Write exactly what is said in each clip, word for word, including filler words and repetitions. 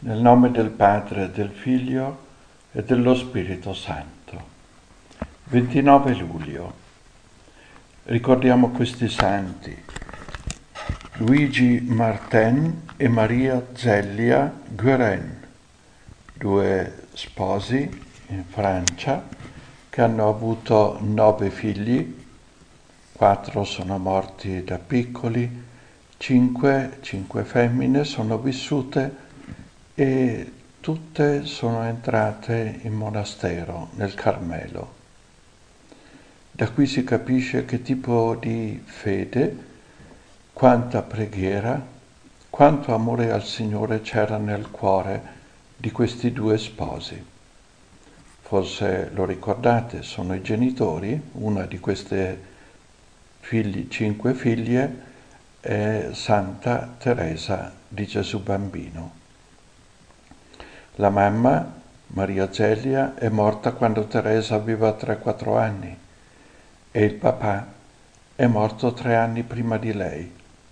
Nel nome del Padre, del Figlio e dello Spirito Santo. ventinove luglio. Ricordiamo questi santi: Luigi Martin e Maria Zelia Guerin, due sposi in Francia che hanno avuto nove figli, quattro sono morti da piccoli, cinque, cinque femmine sono vissute e tutte sono entrate in monastero, nel Carmelo. Da qui si capisce che tipo di fede, quanta preghiera, quanto amore al Signore c'era nel cuore di questi due sposi. Forse lo ricordate, sono i genitori, una di queste figli, cinque figlie è Santa Teresa di Gesù Bambino. La mamma, Maria Zelia, è morta quando Teresa aveva tre quattro anni e il papà è morto tre anni prima di lei.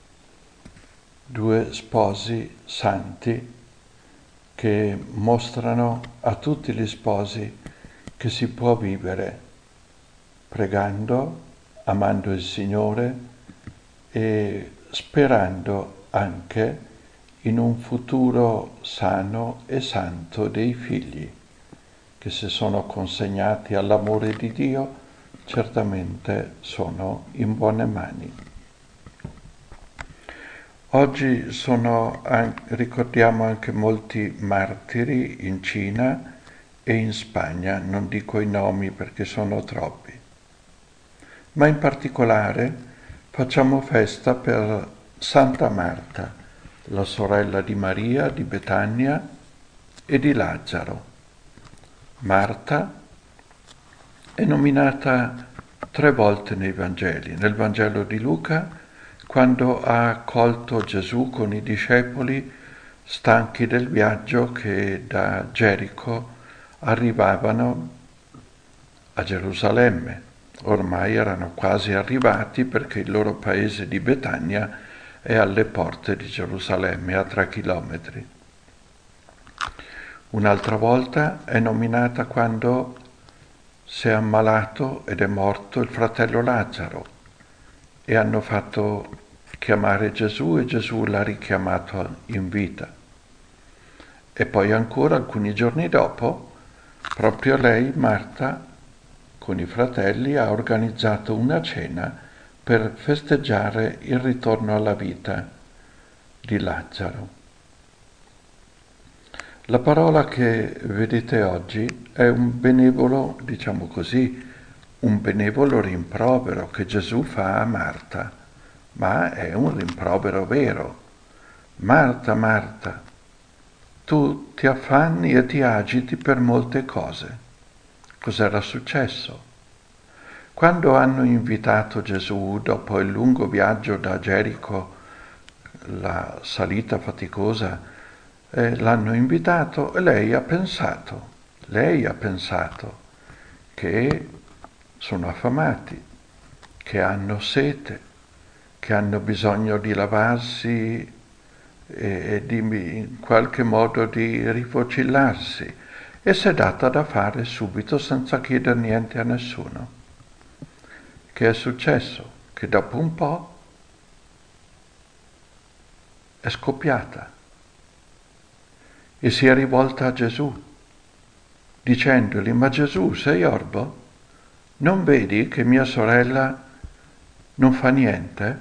Due sposi santi che mostrano a tutti gli sposi che si può vivere pregando, amando il Signore e sperando anche in un futuro sano e santo dei figli, che se sono consegnati all'amore di Dio, certamente sono in buone mani. Oggi sono, ricordiamo anche molti martiri in Cina e in Spagna, non dico i nomi perché sono troppi, ma in particolare facciamo festa per Santa Marta, la sorella di Maria, di Betania e di Lazzaro. Marta è nominata tre volte nei Vangeli. Nel Vangelo di Luca, quando ha accolto Gesù con i discepoli stanchi del viaggio che da Gerico arrivavano a Gerusalemme. Ormai erano quasi arrivati perché il loro paese di Betania è alle porte di Gerusalemme, a tre chilometri. Un'altra volta è nominata quando si è ammalato ed è morto il fratello Lazzaro e hanno fatto chiamare Gesù e Gesù l'ha richiamato in vita. E poi ancora alcuni giorni dopo, proprio lei, Marta, con i fratelli ha organizzato una cena per festeggiare il ritorno alla vita di Lazzaro. La parola che vedete oggi è un benevolo, diciamo così, un benevolo rimprovero che Gesù fa a Marta, ma è un rimprovero vero. Marta, Marta, tu ti affanni e ti agiti per molte cose. Cos'era successo? Quando hanno invitato Gesù, dopo il lungo viaggio da Gerico, la salita faticosa, eh, l'hanno invitato e lei ha pensato, lei ha pensato che sono affamati, che hanno sete, che hanno bisogno di lavarsi e, e di, in qualche modo di rifocillarsi, e si è data da fare subito senza chiedere niente a nessuno. Che è successo? Che dopo un po' è scoppiata e si è rivolta a Gesù, dicendogli: ma Gesù, sei orbo? Non vedi che mia sorella non fa niente?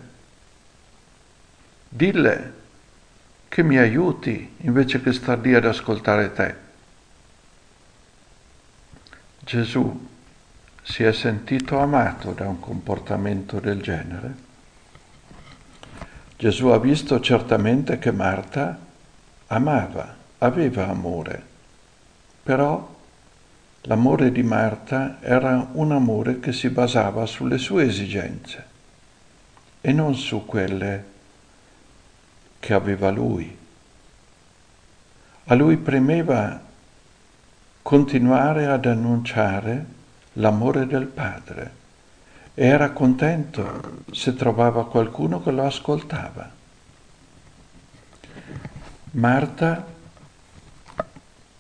Dille che mi aiuti invece che star lì ad ascoltare te. Gesù si è sentito amato da un comportamento del genere. Gesù ha visto certamente che Marta amava, aveva amore, però l'amore di Marta era un amore che si basava sulle sue esigenze e non su quelle che aveva lui. A lui premeva continuare ad annunciare l'amore del Padre e era contento se trovava qualcuno che lo ascoltava. Marta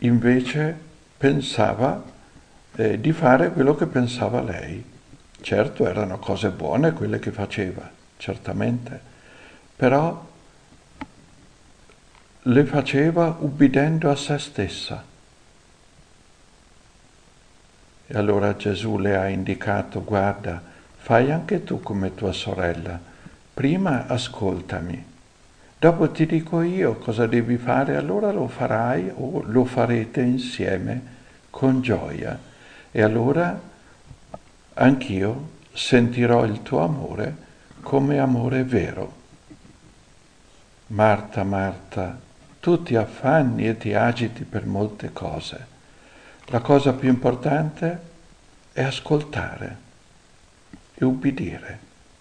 invece pensava eh, di fare quello che pensava lei. Certo, erano cose buone quelle che faceva, certamente, però le faceva ubbidendo a se stessa. E allora Gesù le ha indicato: guarda, fai anche tu come tua sorella, prima ascoltami, dopo ti dico io cosa devi fare, allora lo farai o lo farete insieme con gioia. E allora anch'io sentirò il tuo amore come amore vero. Marta, Marta, tu ti affanni e ti agiti per molte cose. La cosa più importante è ascoltare e ubbidire.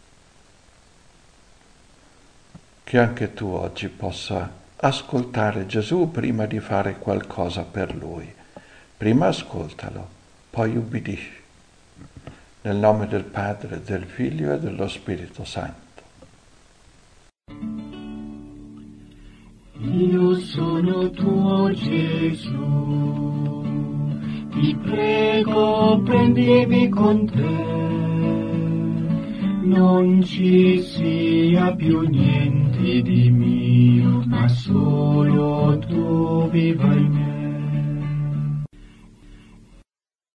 Che anche tu oggi possa ascoltare Gesù prima di fare qualcosa per Lui. Prima ascoltalo, poi ubbidisci. Nel nome del Padre, del Figlio e dello Spirito Santo. Io sono tuo Gesù, ti prego prendimi con te, non ci sia più niente di mio, ma solo tu viva in me.